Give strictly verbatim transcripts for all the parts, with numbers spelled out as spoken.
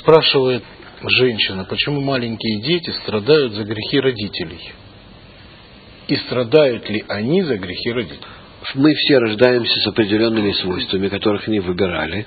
Спрашивает женщина, почему маленькие дети страдают за грехи родителей? И страдают ли они за грехи родителей? Мы все рождаемся с определенными свойствами, которых не выбирали.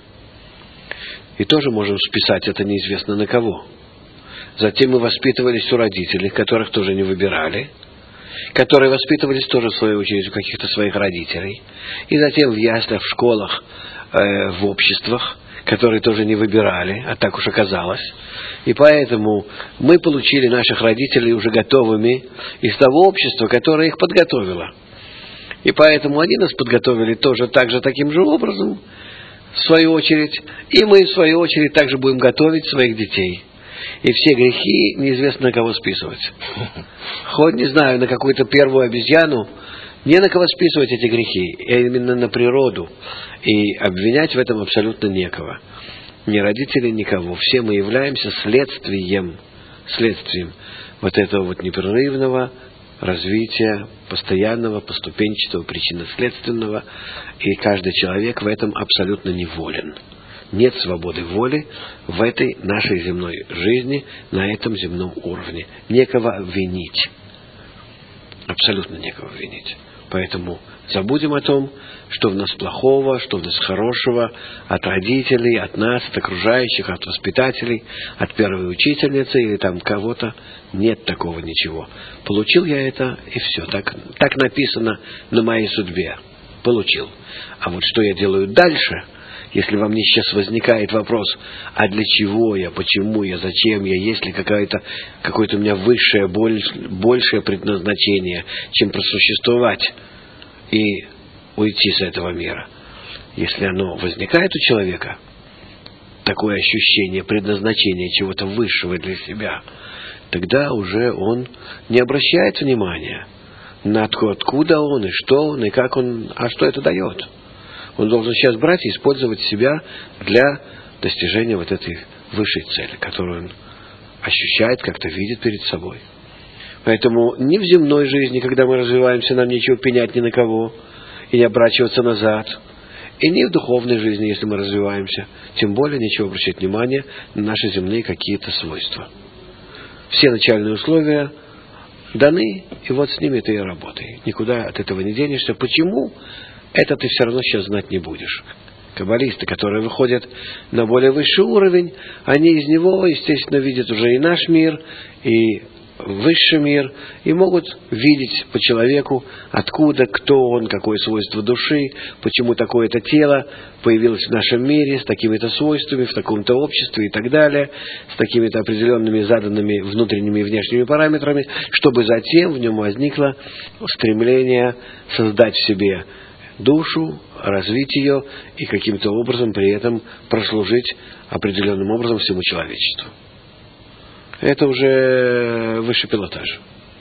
И тоже можем списать это неизвестно на кого. Затем мы воспитывались у родителей, которых тоже не выбирали, которые воспитывались тоже, в свою очередь, у каких-то своих родителей. И затем в яслях, в школах, э, в обществах, которые тоже не выбирали, а так уж оказалось. И поэтому мы получили наших родителей уже готовыми из того общества, которое их подготовило. И поэтому они нас подготовили тоже так же, таким же образом, в свою очередь. И мы, в свою очередь, также будем готовить своих детей. И все грехи неизвестно на кого списывать. Хоть, не знаю, на какую-то первую обезьяну, не на кого списывать эти грехи, а именно на природу. И обвинять в этом абсолютно некого. Ни родителей, никого. Все мы являемся следствием, следствием вот этого вот непрерывного развития, постоянного, поступенчатого, причинно-следственного. И каждый человек в этом абсолютно неволен. Нет свободы воли в этой нашей земной жизни, на этом земном уровне. Некого винить. Абсолютно некого винить. Поэтому забудем о том, что в нас плохого, что в нас хорошего, от родителей, от нас, от окружающих, от воспитателей, от первой учительницы или там кого-то. Нет такого ничего. Получил я это, и все. Так, так написано на моей судьбе. Получил. А вот что я делаю дальше, если во мне сейчас возникает вопрос, а для чего я, почему я, зачем я, есть ли какое-то, какое-то у меня высшее, большее предназначение, чем просуществовать и уйти с этого мира. Если оно возникает у человека, такое ощущение предназначения чего-то высшего для себя, тогда уже он не обращает внимания на то, откуда он, и что он, и как он, а что это дает. Он должен сейчас брать и использовать себя для достижения вот этой высшей цели, которую он ощущает, как-то видит перед собой. Поэтому ни в земной жизни, когда мы развиваемся, нам нечего пенять ни на кого и не оборачиваться назад. И ни в духовной жизни, если мы развиваемся, тем более нечего обращать внимания на наши земные какие-то свойства. Все начальные условия даны, и вот с ними ты и работай. Никуда от этого не денешься. Почему? Это ты все равно сейчас знать не будешь. Каббалисты, которые выходят на более высший уровень, они из него, естественно, видят уже и наш мир, и высший мир, и могут видеть по человеку, откуда, кто он, какое свойство души, почему такое-то тело появилось в нашем мире с такими-то свойствами, в таком-то обществе и так далее, с такими-то определенными заданными внутренними и внешними параметрами, чтобы затем в нем возникло стремление создать в себе душу, развить ее и каким-то образом при этом прослужить определенным образом всему человечеству. Это уже высший пилотаж.